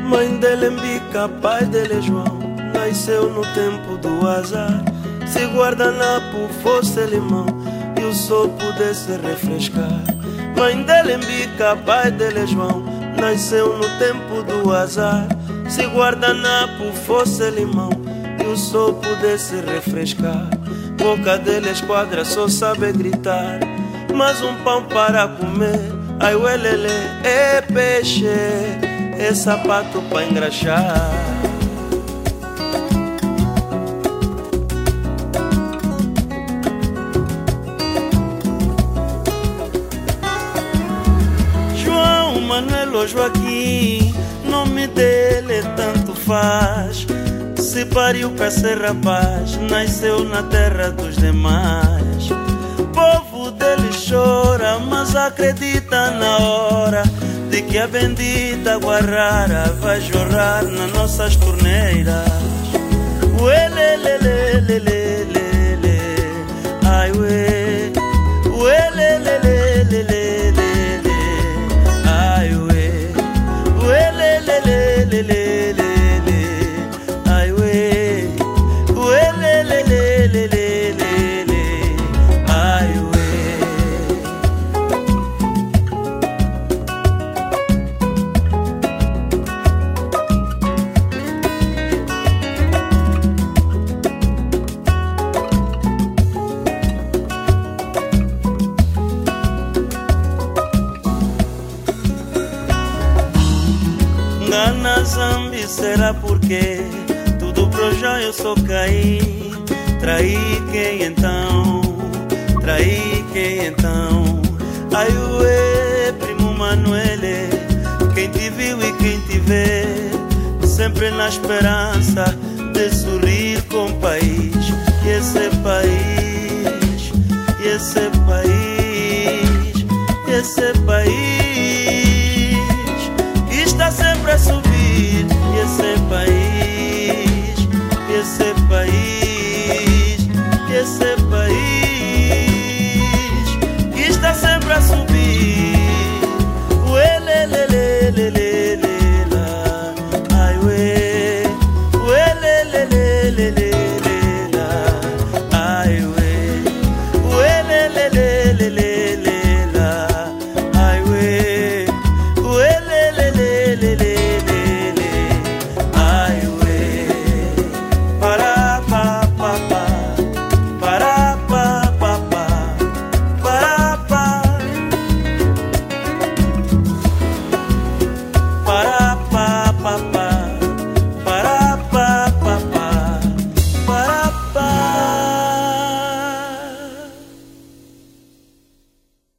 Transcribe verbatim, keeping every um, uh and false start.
Mãe dele é Mbica, pai dele é João. Nasceu no tempo do azar. Se guardanapo fosse limão e o sol pudesse refrescar. Mãe dele é Mbica, pai dele é João. Nasceu no tempo do azar. Se guardanapo fosse limão e o sol pudesse refrescar. Boca dele esquadra, só sabe gritar. Mas um pão para comer, ai uelele, é peixe, é sapato para engraxar. João, Manuel ou Joaquim, nome dele tanto faz. Se pariu pra ser rapaz, nasceu na terra dos demais. O povo dele chora, mas acredita na hora de que a bendita guarrara vai jorrar nas nossas torneiras. Uelelelelelele, ai ué, uelelelelelele, ai ué, uelelelelelele. Ngana Zambi, será porque tudo pro já eu só caí. Traí quem então? Traí quem então? Ai ué, primo Manuele, quem te viu e quem te vê, sempre na esperança de sorrir com o país. E esse país, e esse país, e esse país